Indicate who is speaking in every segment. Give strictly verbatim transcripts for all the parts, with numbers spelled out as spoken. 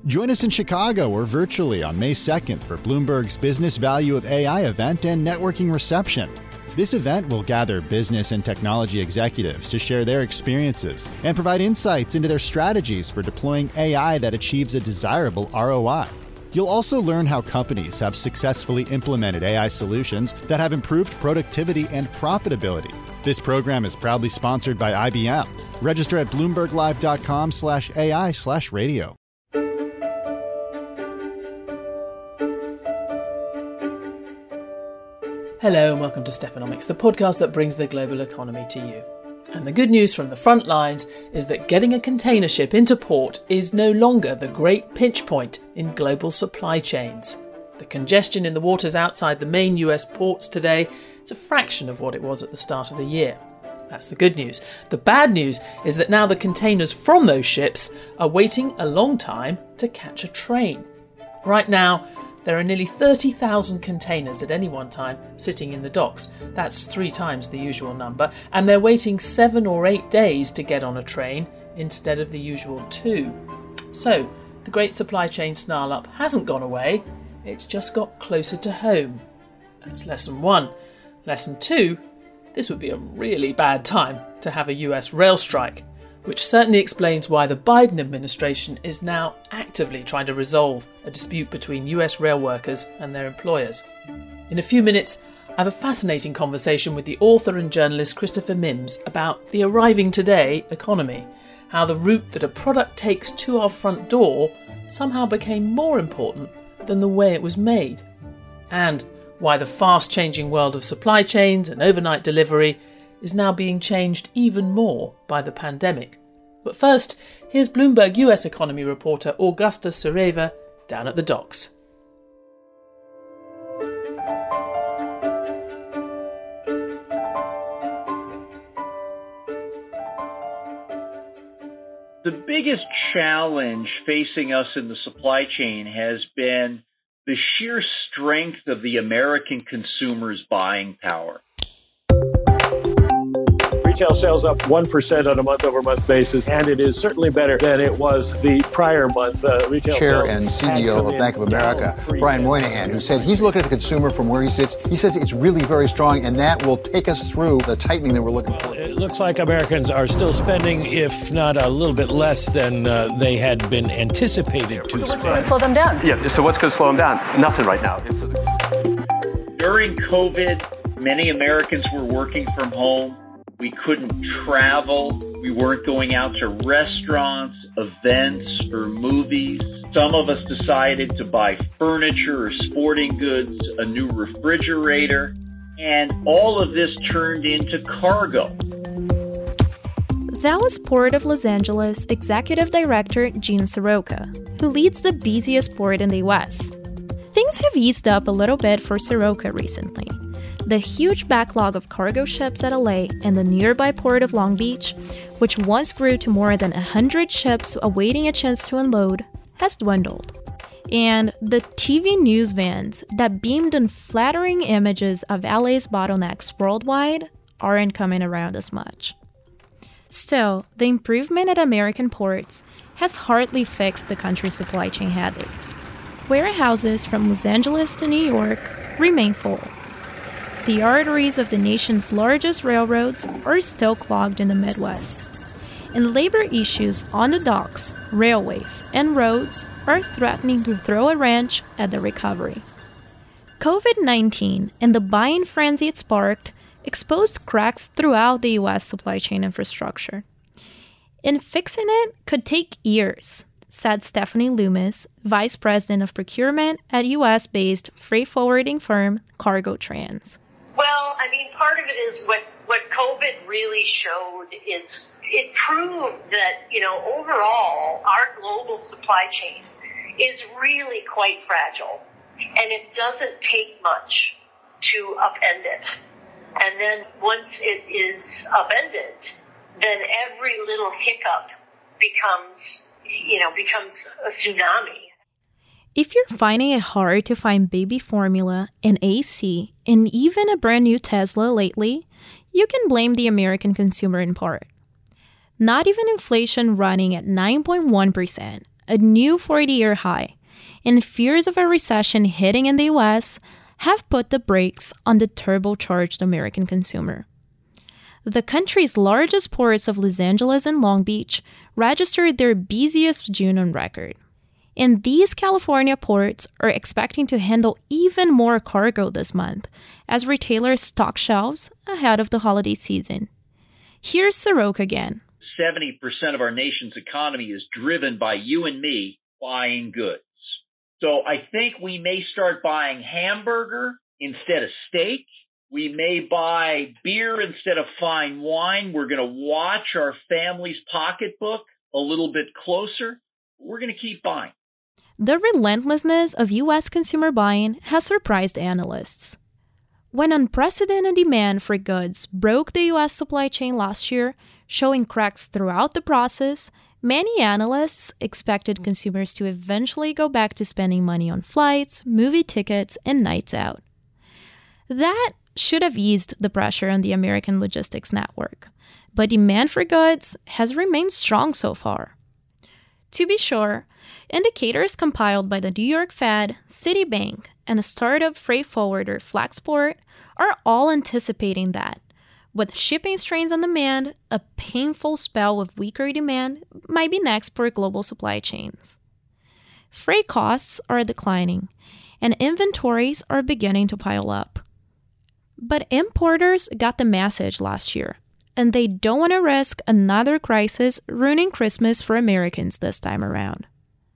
Speaker 1: Join us in Chicago or virtually on May second for Bloomberg's Business Value of A I event and networking reception. This event will gather business and technology executives to share their experiences and provide insights into their strategies for deploying A I that achieves a desirable R O I. You'll also learn how companies have successfully implemented A I solutions that have improved productivity and profitability. This program is proudly sponsored by I B M. Register at bloomberglive.com slash AI slash radio.
Speaker 2: Hello and welcome to Stephanomics, the podcast that brings the global economy to you. And the good news from the front lines is that getting a container ship into port is no longer the great pinch point in global supply chains. The congestion in the waters outside the main U S ports today is a fraction of what it was at the start of the year. That's the good news. The bad news is that now the containers from those ships are waiting a long time to catch a train. Right now, there are nearly thirty thousand containers at any one time sitting in the docks. That's three times the usual number, and they're waiting seven or eight days to get on a train instead of the usual two. So, the great supply chain snarl-up hasn't gone away, it's just got closer to home. That's lesson one. Lesson two, this would be a really bad time to have a U S rail strike, which certainly explains why the Biden administration is now actively trying to resolve a dispute between U S rail workers and their employers. In a few minutes, I have a fascinating conversation with the author and journalist Christopher Mims about the arriving today economy, how the route that a product takes to our front door somehow became more important than the way it was made, and why the fast-changing world of supply chains and overnight delivery is now being changed even more by the pandemic. But first, here's Bloomberg U S economy reporter Augusta Sereva down at the docks.
Speaker 3: The biggest challenge facing us in the supply chain has been the sheer strength of the American consumer's buying power.
Speaker 4: Retail sales up one percent on a month-over-month basis, and it is certainly better than it was the prior month. Uh, retail
Speaker 5: Chair
Speaker 4: sales
Speaker 5: and C E O of Bank of America, Brian Moynihan, who said he's looking at the consumer from where he sits. He says it's really very strong, and that will take us through the tightening that we're looking for.
Speaker 4: It looks like Americans are still spending, if not a little bit less than uh, they had been anticipated to
Speaker 6: so
Speaker 4: spend.
Speaker 6: What's going to slow them down?
Speaker 7: Yeah, so what's going to slow them down? Nothing right now.
Speaker 3: During COVID, many Americans were working from home. We couldn't travel. We weren't going out to restaurants, events, or movies. Some of us decided to buy furniture or sporting goods, a new refrigerator, and all of this turned into cargo.
Speaker 8: That was Port of Los Angeles Executive Director Gene Soroka, who leads the busiest port in the U S. Things have eased up a little bit for Soroka recently. The huge backlog of cargo ships at L A and the nearby port of Long Beach, which once grew to more than one hundred ships awaiting a chance to unload, has dwindled. And the T V news vans that beamed unflattering images of L A's bottlenecks worldwide aren't coming around as much. Still, the improvement at American ports has hardly fixed the country's supply chain headaches. Warehouses from Los Angeles to New York remain full. The arteries of the nation's largest railroads are still clogged in the Midwest. And labor issues on the docks, railways, and roads are threatening to throw a wrench at the recovery. covid nineteen and the buying frenzy it sparked exposed cracks throughout the U S supply chain infrastructure. And fixing it could take years, said Stephanie Loomis, Vice President of Procurement at U S-based freight forwarding firm Cargo Trans.
Speaker 6: Well, I mean, part of it is what, what COVID really showed is it proved that, you know, overall, our global supply chain is really quite fragile, and it doesn't take much to upend it. And then once it is upended, then every little hiccup becomes, you know, becomes a tsunami.
Speaker 8: If you're finding it hard to find baby formula, an A C, and even a brand new Tesla lately, you can blame the American consumer in part. Not even inflation running at nine point one percent, a new forty-year high, and fears of a recession hitting in the U S have put the brakes on the turbocharged American consumer. The country's largest ports of Los Angeles and Long Beach registered their busiest June on record. And these California ports are expecting to handle even more cargo this month as retailers stock shelves ahead of the holiday season. Here's Soroka again.
Speaker 3: seventy percent of our nation's economy is driven by you and me buying goods. So I think we may start buying hamburger instead of steak. We may buy beer instead of fine wine. We're going to watch our family's pocketbook a little bit closer. We're going to keep buying.
Speaker 8: The relentlessness of U S consumer buying has surprised analysts. When unprecedented demand for goods broke the U S supply chain last year, showing cracks throughout the process, many analysts expected consumers to eventually go back to spending money on flights, movie tickets, and nights out. That should have eased the pressure on the American logistics network, but demand for goods has remained strong so far. To be sure, indicators compiled by the New York Fed, Citibank, and a startup freight forwarder Flexport are all anticipating that, with shipping strains on demand, a painful spell of weaker demand might be next for global supply chains. Freight costs are declining, and inventories are beginning to pile up. But importers got the message last year, and they don't want to risk another crisis ruining Christmas for Americans this time around.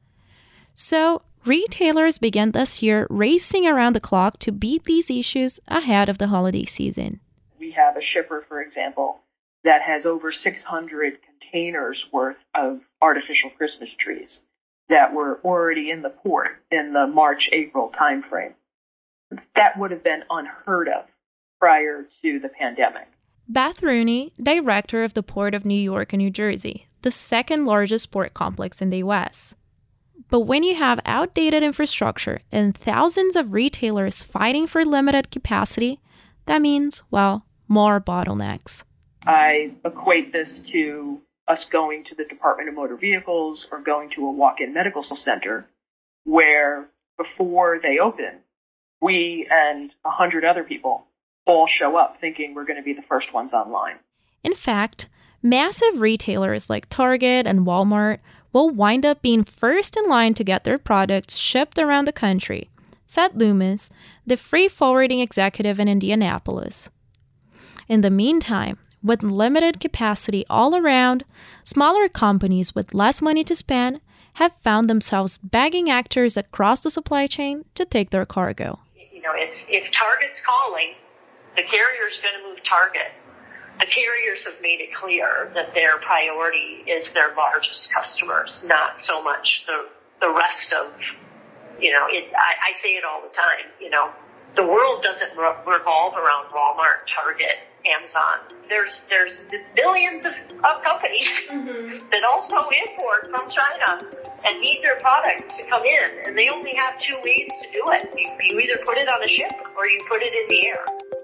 Speaker 8: So, retailers began this year racing around the clock to beat these issues ahead of the holiday season.
Speaker 9: We have a shipper, for example, that has over six hundred containers worth of artificial Christmas trees that were already in the port in the March April timeframe. That would have been unheard of prior to the pandemic.
Speaker 8: Beth Rooney, director of the Port of New York and New Jersey, the second largest port complex in the U S. But when you have outdated infrastructure and thousands of retailers fighting for limited capacity, that means, well, more bottlenecks.
Speaker 9: I equate this to us going to the Department of Motor Vehicles or going to a walk-in medical center where before they open, we and a hundred other people all show up thinking we're going to be the first ones online.
Speaker 8: In fact, massive retailers like Target and Walmart will wind up being first in line to get their products shipped around the country, said Loomis, the freight forwarding executive in Indianapolis. In the meantime, with limited capacity all around, smaller companies with less money to spend have found themselves begging actors across the supply chain to take their cargo.
Speaker 6: You know, if, if Target's calling, the carrier's going to move Target. The carriers have made it clear that their priority is their largest customers, not so much the the rest of, you know, it, I, I say it all the time, you know, the world doesn't re- revolve around Walmart, Target, Amazon. There's there's billions of, of companies mm-hmm. that also import from China and need their product to come in, and they only have two ways to do it. You, you either put it on a ship or you put it in the air.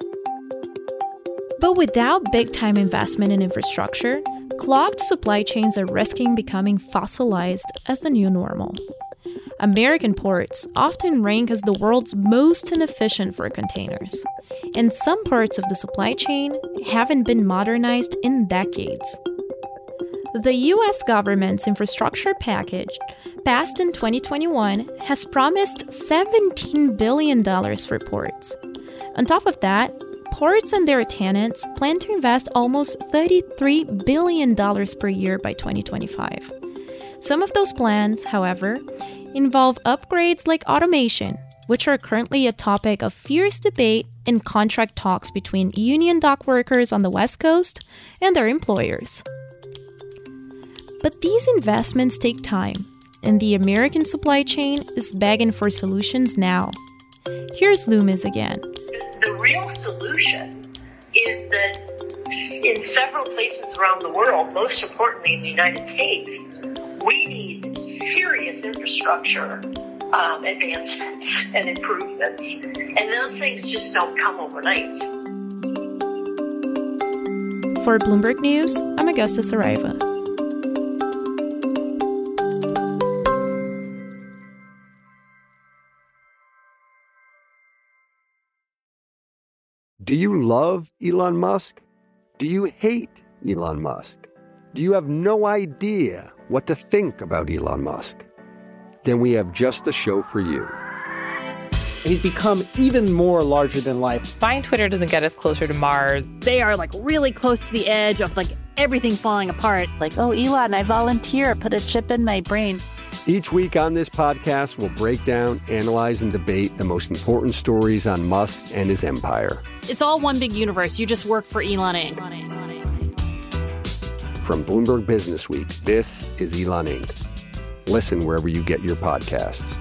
Speaker 8: But without big-time investment in infrastructure, clogged supply chains are risking becoming fossilized as the new normal. American ports often rank as the world's most inefficient for containers, and some parts of the supply chain haven't been modernized in decades. The U S government's infrastructure package, passed in twenty twenty-one, has promised seventeen billion dollars for ports. On top of that, ports and their tenants plan to invest almost thirty-three billion dollars per year by twenty twenty-five. Some of those plans, however, involve upgrades like automation, which are currently a topic of fierce debate in contract talks between union dock workers on the West Coast and their employers. But these investments take time, and the American supply chain is begging for solutions now. Here's Loomis again.
Speaker 6: The real solution is that in several places around the world, most importantly in the United States, we need serious infrastructure um, advancements and improvements. And those things just don't come overnight.
Speaker 8: For Bloomberg News, I'm Augusta Saraiva.
Speaker 10: Do you love Elon Musk? Do you hate Elon Musk? Do you have no idea what to think about Elon Musk? Then we have just the show for you.
Speaker 11: He's become even more larger than life.
Speaker 12: Buying Twitter doesn't get us closer to Mars.
Speaker 13: They are like really close to the edge of like everything falling apart.
Speaker 14: Like, oh, Elon, I volunteer. Put a chip in my brain.
Speaker 10: Each week on this podcast, we'll break down, analyze, and debate the most important stories on Musk and his empire.
Speaker 13: It's all one big universe. You just work for Elon Incorporated.
Speaker 10: From Bloomberg Business Week, this is Elon Incorporated. Listen wherever you get your podcasts.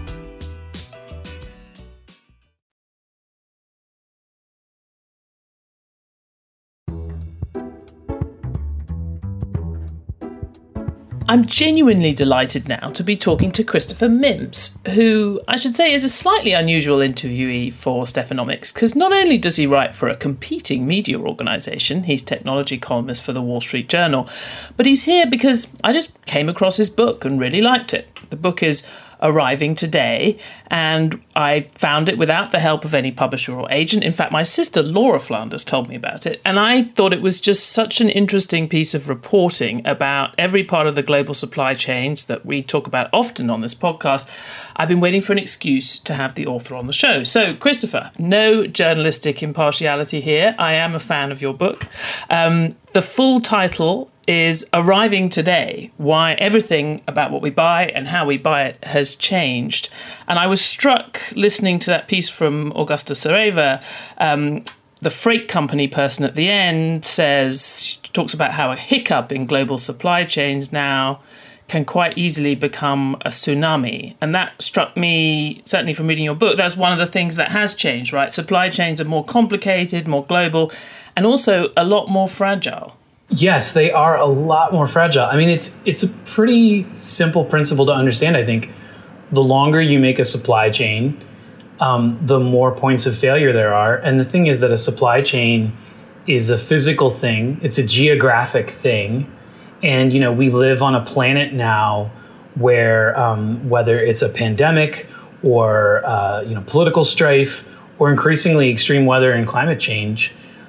Speaker 2: I'm genuinely delighted now to be talking to Christopher Mims, who I should say is a slightly unusual interviewee for Stephanomics, because not only does he write for a competing media organisation, he's technology columnist for the Wall Street Journal, but he's here because I just came across his book and really liked it. The book is arriving today, and I found it without the help of any publisher or agent. In fact, my sister Laura Flanders told me about it, and I thought it was just such an interesting piece of reporting about every part of the global supply chains that we talk about often on this podcast. I've been waiting for an excuse to have the author on the show. So, Christopher, no journalistic impartiality here. I am a fan of your book. Um, the full title is Arriving Today, Why Everything About What We Buy and How We Buy It Has Changed. And I was struck listening to that piece from Augusta Sareva. Um, the freight company person at the end says, talks about how a hiccup in global supply chains now can quite easily become a tsunami. And that struck me, certainly from reading your book, that's one of the things that has changed, right? Supply chains are more complicated, more global, and also a lot more fragile.
Speaker 15: Yes, they are a lot more fragile. I mean, it's it's a pretty simple principle to understand, I think. The longer you make a supply chain, um, the more points of failure there are. And the thing is that a supply chain is a physical thing. It's a geographic thing. And, you know, we live on a planet now where um, whether it's a pandemic or, uh, you know, political strife or increasingly extreme weather and climate change,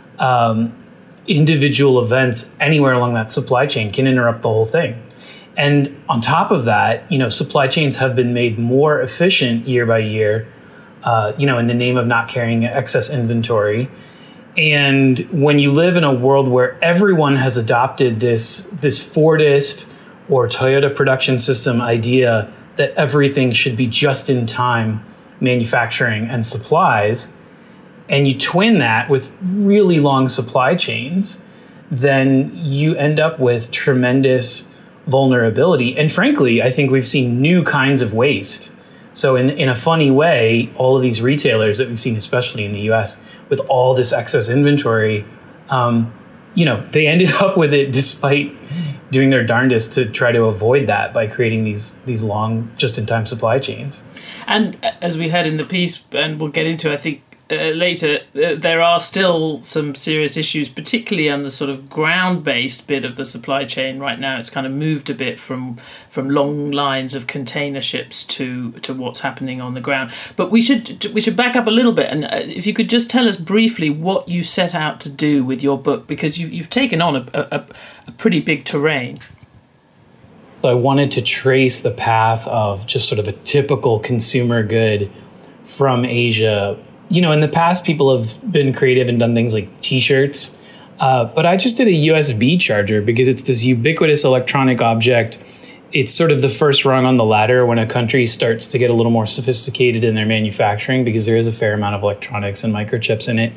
Speaker 15: um, individual events anywhere along that supply chain can interrupt the whole thing. And on top of that, you know, supply chains have been made more efficient year by year, uh, you know, in the name of not carrying excess inventory. And when you live in a world where everyone has adopted this, this Fordist or Toyota production system idea that everything should be just in time manufacturing and supplies, and you twin that with really long supply chains, then you end up with tremendous vulnerability. And frankly, I think we've seen new kinds of waste. So in, in a funny way, all of these retailers that we've seen, especially in the U S, with all this excess inventory, um, you know, they ended up with it despite doing their darndest to try to avoid that by creating these these long just-in-time supply chains.
Speaker 2: And as we heard in the piece, and we'll get into, I think, Uh, later, uh, there are still some serious issues, particularly on the sort of ground-based bit of the supply chain. Right now, it's kind of moved a bit from from long lines of container ships to to what's happening on the ground. But we should we should back up a little bit, and uh, if you could just tell us briefly what you set out to do with your book, because you, you've taken on a, a, a pretty big terrain.
Speaker 15: So I wanted to trace the path of just sort of a typical consumer good from Asia. You know, in the past, people have been creative and done things like T-shirts, uh, but I just did a U S B charger because it's this ubiquitous electronic object. It's sort of the first rung on the ladder when a country starts to get a little more sophisticated in their manufacturing, because there is a fair amount of electronics and microchips in it.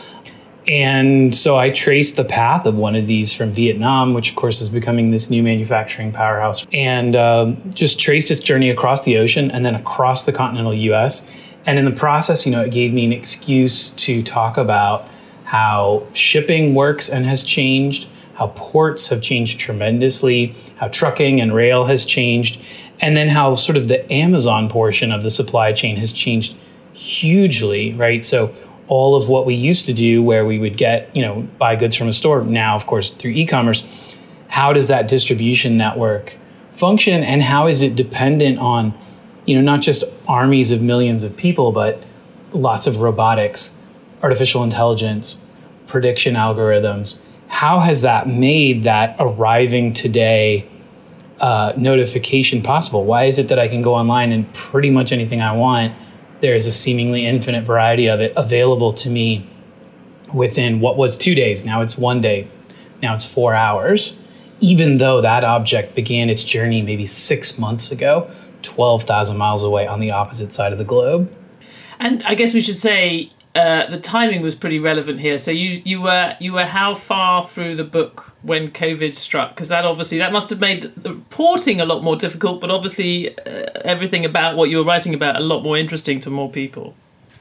Speaker 15: And so I traced the path of one of these from Vietnam, which of course is becoming this new manufacturing powerhouse, and um, just traced its journey across the ocean and then across the continental U S. And in the process, you know, it gave me an excuse to talk about how shipping works and has changed, how ports have changed tremendously, how trucking and rail has changed, and then how sort of the Amazon portion of the supply chain has changed hugely, right? So all of what we used to do where we would get, you know, buy goods from a store, now, of course, through e-commerce, how does that distribution network function, and how is it dependent on, you know, not just armies of millions of people, but lots of robotics, artificial intelligence, prediction algorithms. How has that made that arriving today uh, notification possible? Why is it that I can go online and pretty much anything I want, there's a seemingly infinite variety of it available to me within what was two days. Now it's one day. Now it's four hours. Even though that object began its journey maybe six months ago, twelve thousand miles away on the opposite side of the globe.
Speaker 2: And I guess we should say uh, the timing was pretty relevant here. So you you were you were how far through the book when COVID struck? Because that obviously that must have made the reporting a lot more difficult, but obviously uh, everything about what you were writing about a lot more interesting to more people.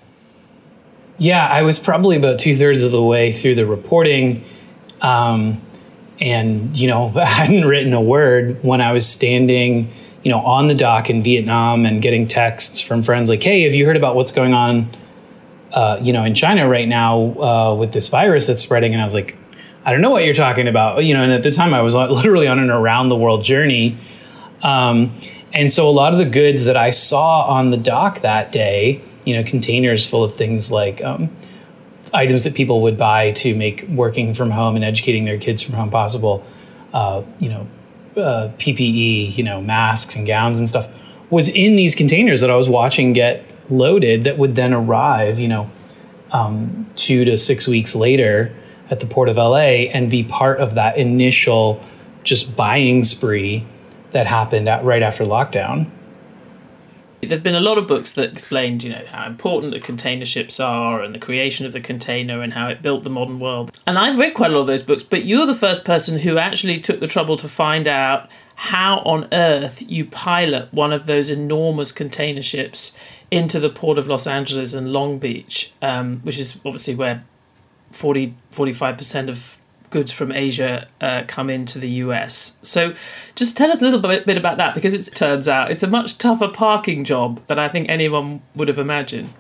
Speaker 15: Yeah, I was probably about two thirds of the way through the reporting. Um, and, you know, I hadn't written a word when I was standing, you know, on the dock in Vietnam and getting texts from friends like, hey, have you heard about what's going on, uh, you know, in China right now uh, with this virus that's spreading? And I was like, I don't know what you're talking about. You know, and at the time I was literally on an around the world journey. Um, and so a lot of the goods that I saw on the dock that day, you know, containers full of things like um, items that people would buy to make working from home and educating their kids from home possible, uh, you know, uh, P P E, you know, masks and gowns and stuff, was in these containers that I was watching get loaded that would then arrive, you know, um, two to six weeks later at the port of L A and be part of that initial just buying spree that happened at, right after lockdown.
Speaker 2: There've been a lot of books that explained, you know, how important the container ships are and the creation of the container and how it built the modern world. And I've read quite a lot of those books, but you're the first person who actually took the trouble to find out how on earth you pilot one of those enormous container ships into the port of Los Angeles and Long Beach, um, which is obviously where forty, forty-five percent of goods from Asia uh, come into the U S. So just tell us a little bit, bit about that, because it turns out it's a much tougher parking job than I think anyone would have imagined.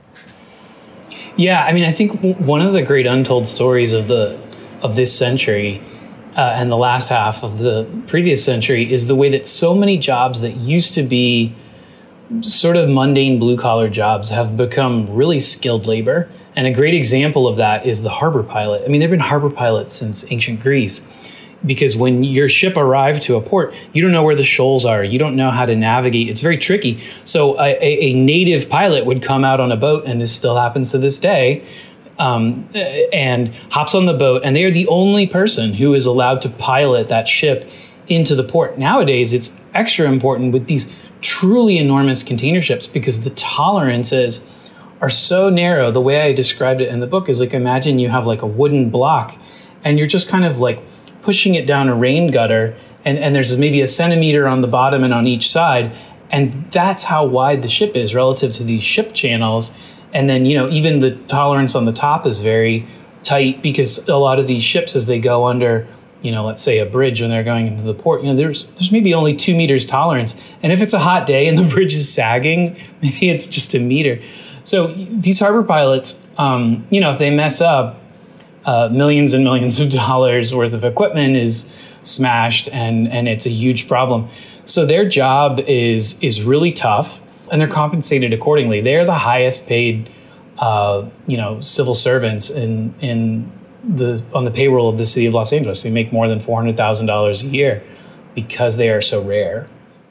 Speaker 15: Yeah, I mean, I think w- one of the great untold stories of the of this century uh, and the last half of the previous century is the way that so many jobs that used to be sort of mundane blue-collar jobs have become really skilled labor. And a great example of that is the harbor pilot. I mean, there have been harbor pilots since ancient Greece, because when your ship arrived to a port, you don't know where the shoals are. You don't know how to navigate. It's very tricky. So a, a native pilot would come out on a boat, and this still happens to this day, um, and hops on the boat, and they are the only person who is allowed to pilot that ship into the port. Nowadays, it's extra important with these truly enormous container ships because the tolerances are so narrow. The way I described it in the book is like, imagine you have like a wooden block and you're just kind of like pushing it down a rain gutter, and, and there's maybe a centimeter on the bottom and on each side. And that's how wide the ship is relative to these ship channels. And then, you know, even the tolerance on the top is very tight because a lot of these ships, as they go under, you know, let's say a bridge when they're going into the port, you know, there's there's maybe only two meters tolerance. And if it's a hot day and the bridge is sagging, maybe it's just a meter. So these harbor pilots, um, you know, if they mess up, uh, millions and millions of dollars worth of equipment is smashed, and, and it's a huge problem. So their job is is really tough, and they're compensated accordingly. They're the highest paid, uh, you know, civil servants in in the on the payroll of the city of Los Angeles. They make more than four hundred thousand dollars a year because they are so rare.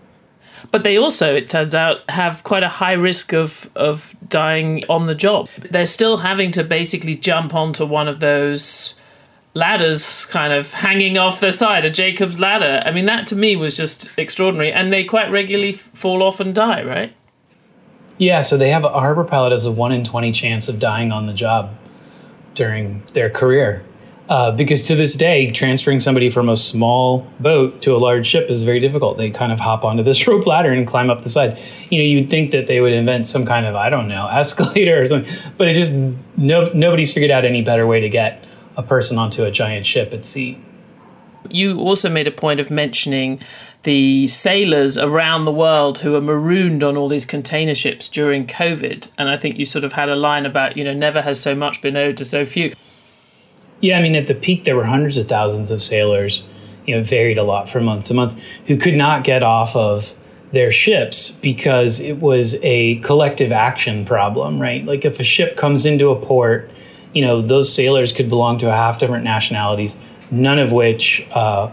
Speaker 2: But they also, it turns out, have quite a high risk of, of dying on the job. They're still having to basically jump onto one of those ladders kind of hanging off the side, a Jacob's ladder. I mean, that to me was just extraordinary. And they quite regularly fall off and die, right?
Speaker 15: Yeah, so they have a harbor pilot has a one in twenty chance of dying on the job during their career. Uh, because to this day, transferring somebody from a small boat to a large ship is very difficult. They kind of hop onto this rope ladder and climb up the side. You know, you'd think that they would invent some kind of, I don't know, escalator or something, but it just, no, nobody's figured out any better way to get a person onto a giant ship at sea.
Speaker 2: You also made a point of mentioning the sailors around the world who are marooned on all these container ships during COVID. And I think you sort of had a line about, you know, never has so much been owed to so few.
Speaker 15: Yeah, I mean, at the peak, there were hundreds of thousands of sailors, you know, varied a lot from month to month, who could not get off of their ships because it was a collective action problem, right? Like if a ship comes into a port, you know, those sailors could belong to a half different nationalities, none of which uh,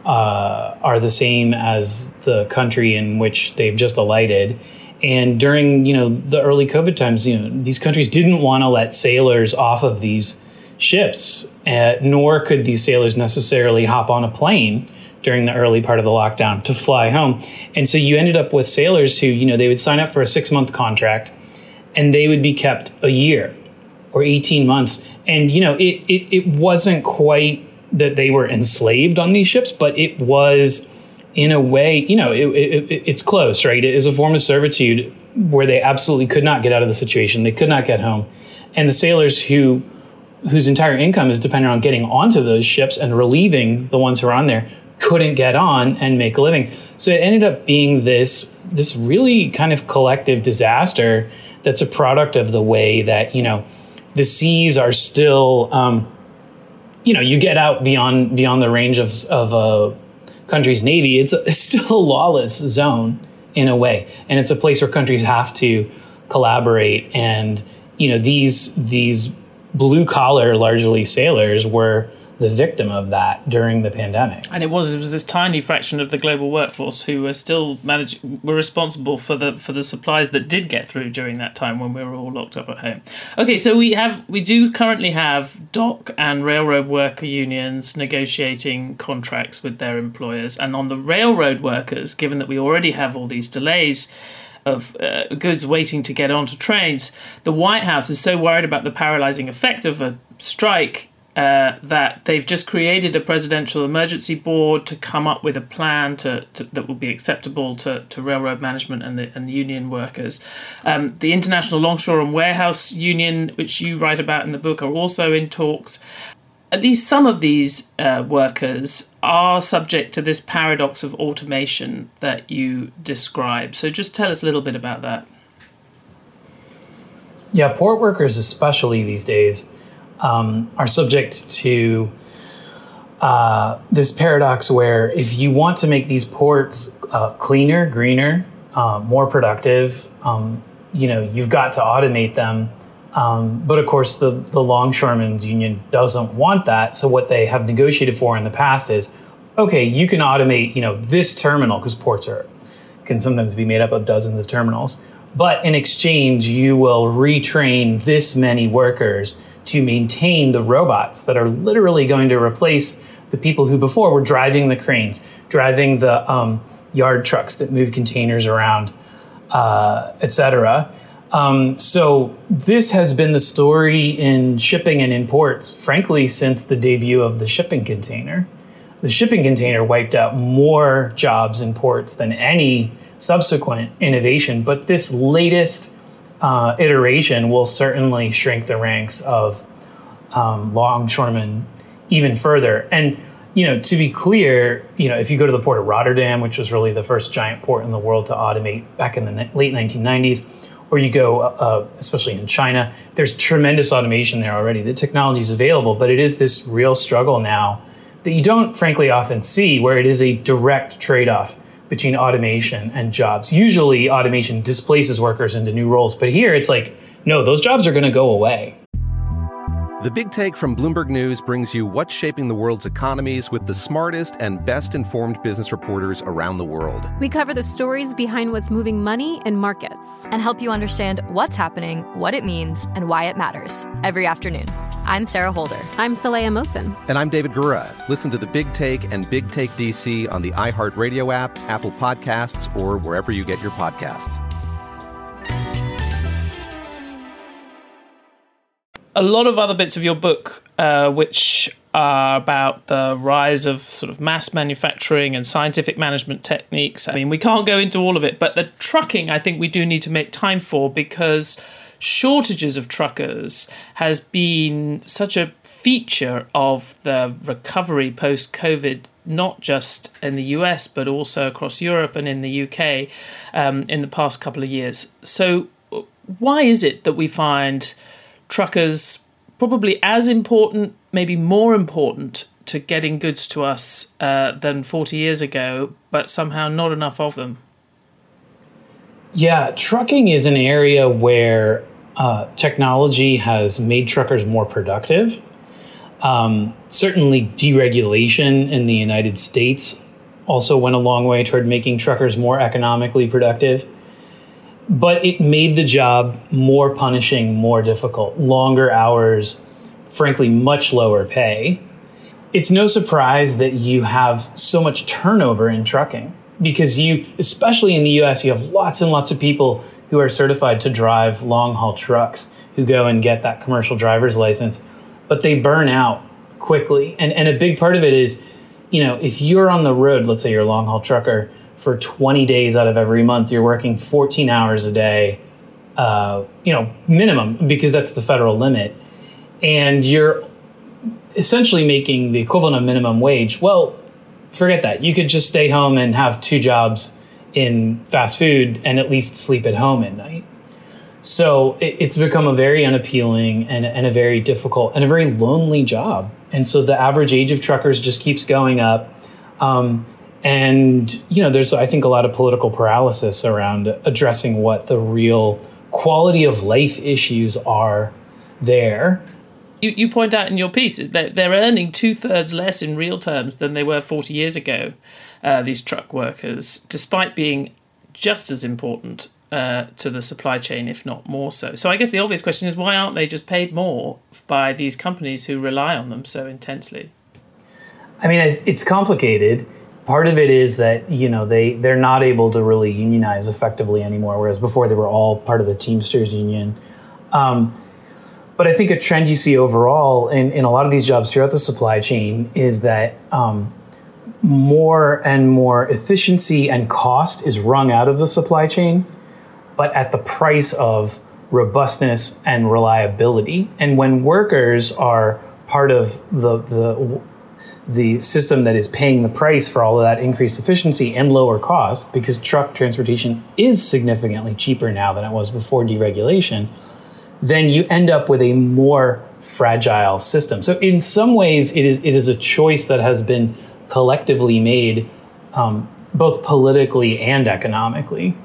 Speaker 15: uh, are the same as the country in which they've just alighted. And during, you know, the early COVID times, you know, these countries didn't want to let sailors off of these ships, uh, nor could these sailors necessarily hop on a plane during the early part of the lockdown to fly home. And so you ended up with sailors who, you know, they would sign up for a six-month contract and they would be kept a year or eighteen months. And, you know, it, it, it wasn't quite that they were enslaved on these ships, but it was, in a way, you know, it, it, it's close, right? It is a form of servitude where they absolutely could not get out of the situation. They could not get home. And the sailors who whose entire income is dependent on getting onto those ships and relieving the ones who are on there couldn't get on and make a living. So it ended up being this this really kind of collective disaster that's a product of the way that, you know, the seas are still, um, you know, you get out beyond beyond the range of, of a country's navy, it's, a, it's still a lawless zone in a way. And it's a place where countries have to collaborate. And, you know, these these blue collar, largely sailors, were the victim of that during the pandemic.
Speaker 2: And it was it was this tiny fraction of the global workforce who were still managing, were responsible for the for the supplies that did get through during that time when we were all locked up at home. Okay, so we have we do currently have dock and railroad worker unions negotiating contracts with their employers, and on the railroad workers, given that we already have all these delays of uh, goods waiting to get onto trains, the White House is so worried about the paralyzing effect of a strike Uh, that they've just created a presidential emergency board to come up with a plan to, to that will be acceptable to, to railroad management and the and union workers. Um, the International Longshore and Warehouse Union, which you write about in the book, are also in talks. At least some of these uh, workers are subject to this paradox of automation that you describe. So just tell us a little bit about that.
Speaker 15: Yeah, port workers especially these days Um, are subject to uh, this paradox where if you want to make these ports uh, cleaner, greener, uh, more productive, um, you know, you've got to automate them. Um, but of course, the, the Longshoremen's Union doesn't want that. So what they have negotiated for in the past is, okay, you can automate, you know, this terminal, because ports are can sometimes be made up of dozens of terminals. But in exchange, you will retrain this many workers to maintain the robots that are literally going to replace the people who before were driving the cranes, driving the um, yard trucks that move containers around, uh, et cetera. Um, so this has been the story in shipping and in ports, frankly, since the debut of the shipping container. The shipping container wiped out more jobs in ports than any subsequent innovation, but this latest uh, iteration will certainly shrink the ranks of um, longshoremen even further. And, you know, to be clear, you know, if you go to the port of Rotterdam, which was really the first giant port in the world to automate back in the late nineteen nineties, or you go, uh, especially in China, there's tremendous automation there already. The technology is available, but it is this real struggle now that you don't, frankly, often see, where it is a direct trade-off between automation and jobs. Usually automation displaces workers into new roles, but here it's like, no, those jobs are going to go away.
Speaker 16: The Big Take from Bloomberg News brings you what's shaping the world's economies with the smartest and best-informed business reporters around the world.
Speaker 17: We cover the stories behind what's moving money and markets
Speaker 18: and help you understand what's happening, what it means, and why it matters every afternoon. I'm Sarah Holder.
Speaker 17: I'm Saleha Mohsin.
Speaker 16: And I'm David Gura. Listen to The Big Take and Big Take D C on the iHeartRadio app, Apple Podcasts, or wherever you get your podcasts.
Speaker 2: A lot of other bits of your book, uh, which are about the rise of sort of mass manufacturing and scientific management techniques. I mean, we can't go into all of it, but the trucking, I think we do need to make time for, because shortages of truckers has been such a feature of the recovery post-COVID, not just in the U S, but also across Europe and in the U K um, in the past couple of years. So why is it that we find truckers probably as important, maybe more important to getting goods to us uh, than forty years ago, but somehow not enough of them?
Speaker 15: Yeah, trucking is an area where uh, technology has made truckers more productive. Um, certainly deregulation in the United States also went a long way toward making truckers more economically productive. But it made the job more punishing, more difficult, longer hours, frankly, much lower pay. It's no surprise that you have so much turnover in trucking because you, especially in the U S, you have lots and lots of people who are certified to drive long-haul trucks who go and get that commercial driver's license, but they burn out quickly. And, and a big part of it is, you know, if you're on the road, let's say you're a long-haul trucker, for twenty days out of every month, you're working fourteen hours a day, uh, you know, minimum, because that's the federal limit. And you're essentially making the equivalent of minimum wage. Well, forget that. You could just stay home and have two jobs in fast food and at least sleep at home at night. So it, it's become a very unappealing and, and a very difficult and a very lonely job. And so the average age of truckers just keeps going up. Um, And, you know, there's, I think, a lot of political paralysis around addressing what the real quality of life issues are there.
Speaker 2: You, you point out in your piece that they're earning two-thirds less in real terms than they were forty years ago, uh, these truck workers, despite being just as important uh, to the supply chain, if not more so. So I guess the obvious question is, why aren't they just paid more by these companies who rely on them so intensely?
Speaker 15: I mean, it's complicated. Part of it is that, you know, they, they're not able to really unionize effectively anymore, whereas before they were all part of the Teamsters union. Um, but I think a trend you see overall in, in a lot of these jobs throughout the supply chain is that um, more and more efficiency and cost is wrung out of the supply chain, but at the price of robustness and reliability. And when workers are part of the the the system that is paying the price for all of that increased efficiency and lower cost, because truck transportation is significantly cheaper now than it was before deregulation, then you end up with a more fragile system. So in some ways, it is it is a choice that has been collectively made, um, both politically and economically.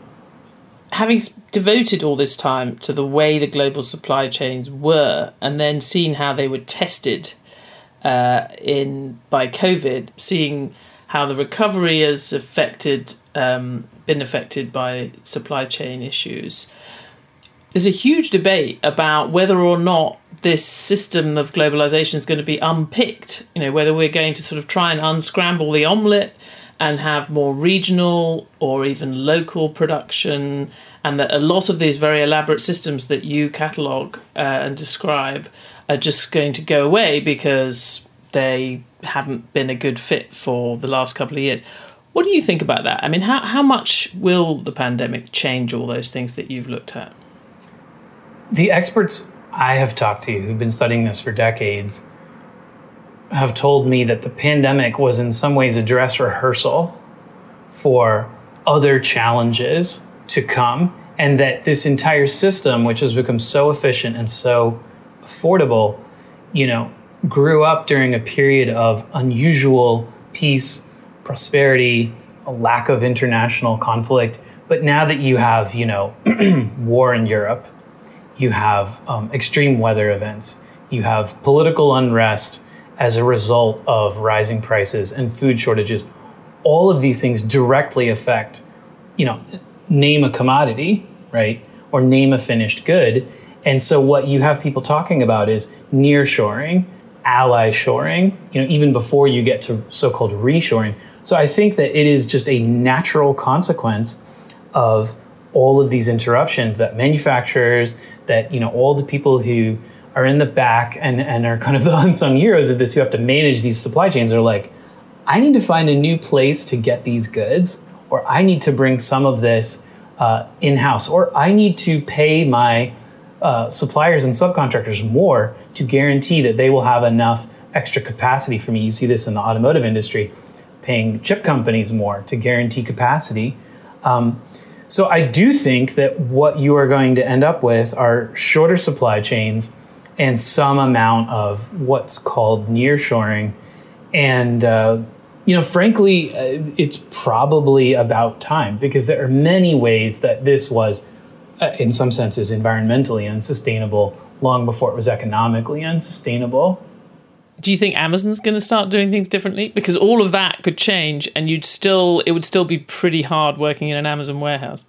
Speaker 2: Having devoted all this time to the way the global supply chains were, and then seeing how they were tested Uh, in by COVID, seeing how the recovery has affected, um, been affected by supply chain issues. There's a huge debate about whether or not this system of globalization is going to be unpicked. You know, whether we're going to sort of try and unscramble the omelette and have more regional or even local production, and that a lot of these very elaborate systems that you catalogue uh, and describe are just going to go away because they haven't been a good fit for the last couple of years. What do you think about that? I mean, how, how much will the pandemic change all those things that you've looked at?
Speaker 15: The experts I have talked to who've been studying this for decades have told me that the pandemic was in some ways a dress rehearsal for other challenges to come, and that this entire system, which has become so efficient and so affordable, you know, grew up during a period of unusual peace, prosperity, a lack of international conflict. But now that you have, you know, war in Europe, you have um, extreme weather events, you have political unrest as a result of rising prices and food shortages, all of these things directly affect, you know, name a commodity, right? Or name a finished good. And so what you have people talking about is nearshoring, ally shoring, you know, even before you get to so-called reshoring. So I think that it is just a natural consequence of all of these interruptions that manufacturers, that, you know, all the people who are in the back and, and are kind of the unsung heroes of this, who have to manage these supply chains, are like, I need to find a new place to get these goods, or I need to bring some of this uh, in-house, or I need to pay my uh, suppliers and subcontractors more to guarantee that they will have enough extra capacity for me. You see this in the automotive industry, paying chip companies more to guarantee capacity. Um, so I do think that what you are going to end up with are shorter supply chains and some amount of what's called nearshoring. And, uh, you know, frankly, uh, it's probably about time, because there are many ways that this was uh, in some senses, environmentally unsustainable long before it was economically unsustainable.
Speaker 2: Do you think Amazon's going to start doing things differently? Because all of that could change, and you'd still it would still be pretty hard working in an Amazon warehouse.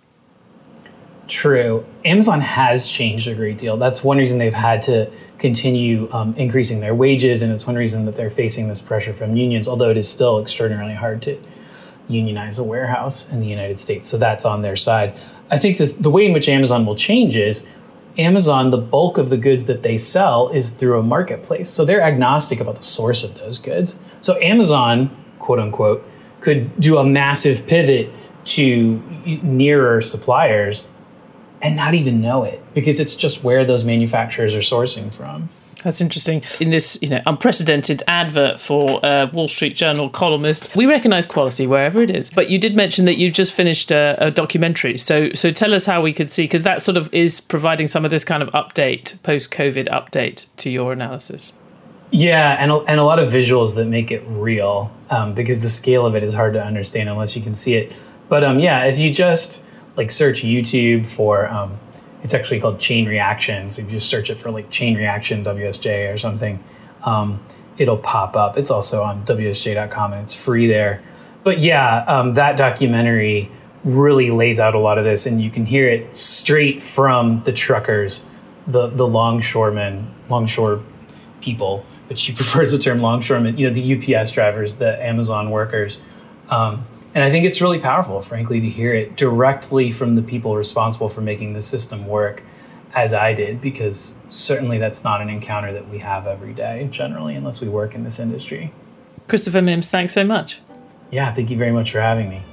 Speaker 15: True. Amazon has changed a great deal. That's one reason they've had to continue um, increasing their wages, and it's one reason that they're facing this pressure from unions, although it is still extraordinarily hard to unionize a warehouse in the United States. So that's on their side. I think the, the way in which Amazon will change is Amazon, the bulk of the goods that they sell is through a marketplace. So they're agnostic about the source of those goods. So Amazon, quote unquote, could do a massive pivot to nearer suppliers and not even know it because it's just where those manufacturers are sourcing from.
Speaker 2: That's interesting. In this, you know, unprecedented advert for a Wall Street Journal columnist, we recognise quality wherever it is. But you did mention that you've just finished a, a documentary. So, so tell us how we could see, because that sort of is providing some of this kind of update, post-COVID update to your analysis.
Speaker 15: Yeah, and a, and a lot of visuals that make it real, um, because the scale of it is hard to understand unless you can see it. But um, yeah, if you just like search YouTube for. Um, It's actually called Chain Reactions. If you just search it for like Chain Reaction W S J or something, um, it'll pop up. It's also on W S J dot com and it's free there. But yeah, um, that documentary really lays out a lot of this, and you can hear it straight from the truckers, the the longshoremen, longshore people, but she prefers the term longshoremen, you know, the U P S drivers, the Amazon workers. Um, And I think it's really powerful, frankly, to hear it directly from the people responsible for making the system work, as I did, because certainly that's not an encounter that we have every day, generally, unless we work in this industry.
Speaker 2: Christopher Mims, thanks so much.
Speaker 15: Yeah, thank you very much for having me.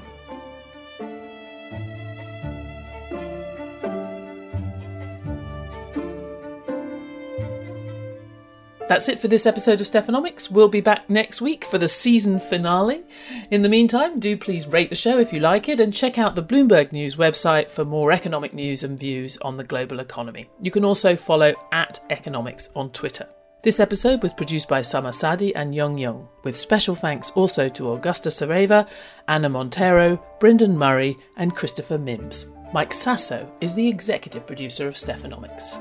Speaker 2: That's it for this episode of Stephanomics. We'll be back next week for the season finale. In the meantime, do please rate the show if you like it and check out the Bloomberg News website for more economic news and views on the global economy. You can also follow at Economics on Twitter. This episode was produced by Summer Sadi and Young Young, with special thanks also to Augusta Sareva, Anna Montero, Brendan Murray and Christopher Mims. Mike Sasso is the executive producer of Stephanomics.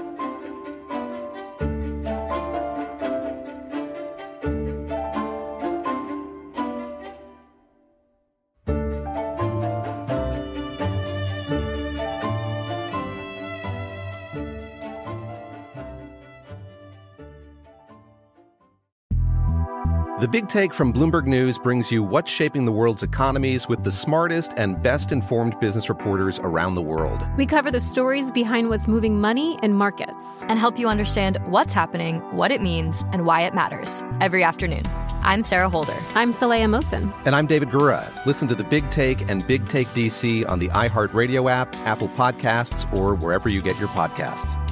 Speaker 16: The Big Take from Bloomberg News brings you what's shaping the world's economies with the smartest and best-informed business reporters around the world.
Speaker 17: We cover the stories behind what's moving money and markets.
Speaker 18: And help you understand what's happening, what it means, and why it matters every afternoon. I'm Sarah Holder.
Speaker 17: I'm Saleha Mohsen.
Speaker 16: And I'm David Gura. Listen to The Big Take and Big Take D C on the iHeartRadio app, Apple Podcasts, or wherever you get your podcasts.